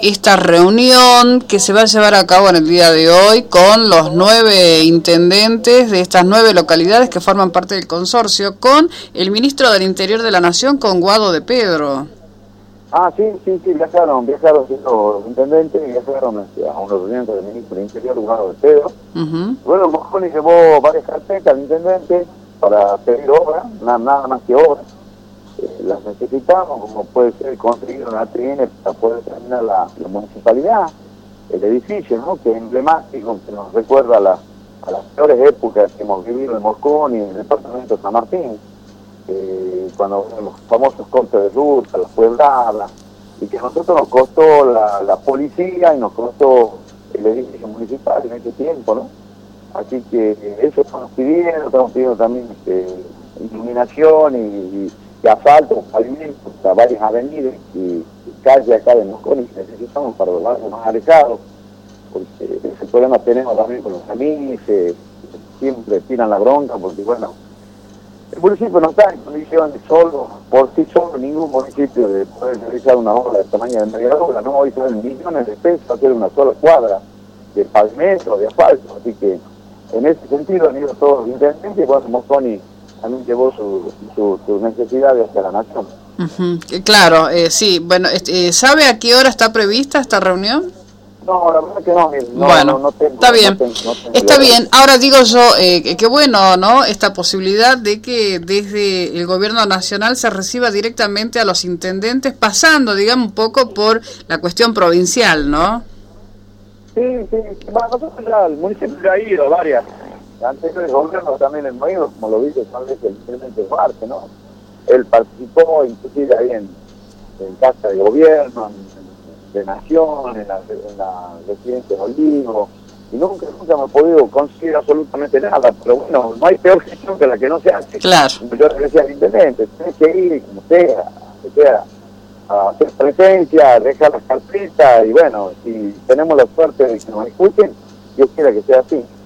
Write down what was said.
esta reunión que se va a llevar a cabo en el día de hoy con los 9 intendentes de estas 9 localidades que forman parte del consorcio, con el ministro del Interior de la Nación, con Guado de Pedro. Sí, viajaron los intendentes y viajaron a una reunión con el ministro del Interior, Guado de Pedro. Bueno, Mosconi llevó varias carpetas al intendente para pedir obras, nada más que obras. Las necesitamos, como puede ser conseguir una tribuna para poder terminar la municipalidad, el edificio, ¿no?, que es emblemático, que nos recuerda a las peores épocas que hemos vivido en Mosconi, en el departamento de San Martín, cuando los famosos cortes de ruta, las puebladas, y que a nosotros nos costó la policía y nos costó el edificio municipal en ese tiempo, ¿no? Así que eso estamos pidiendo también iluminación y asfalto, pavimentos a varias avenidas y calles acá de Mosconi que necesitamos para los barrios más alejados, porque ese problema tenemos también con los remises, siempre tiran la bronca, porque bueno, el municipio no está en condiciones por sí solo, ningún municipio de poder realizar una obra de tamaño de media obra, no, hoy salen millones de pesos hacer una sola cuadra de pavimento, de asfalto, así que en ese sentido han ido todos los intendentes y bueno, Mosconi también llevó sus necesidades hacia la nación. Claro, sí, bueno, ¿sabe a qué hora está prevista esta reunión? No, la verdad que no. Bueno, no tengo, está bien, está bien. Ahora digo yo, qué bueno, ¿no?, esta posibilidad de que desde el gobierno nacional se reciba directamente a los intendentes, pasando, digamos, un poco por la cuestión provincial, ¿no? Sí, bueno, nosotros ya, el municipio ya ha ido varias. Anteriores gobiernos también hemos ido, como lo dice tal vez el intendente Duarte, ¿no? Él participó inclusive ahí en casa de gobierno, de Nación, en la residencia de Olivo, y nunca hemos podido conseguir absolutamente nada, pero bueno, no hay peor gestión que la que no se hace. Claro. Yo le decía al intendente, tenés que ir como sea, a hacer presencia, dejar las carpetas, y bueno, si tenemos la suerte de que nos escuchen, Dios quiera que sea así.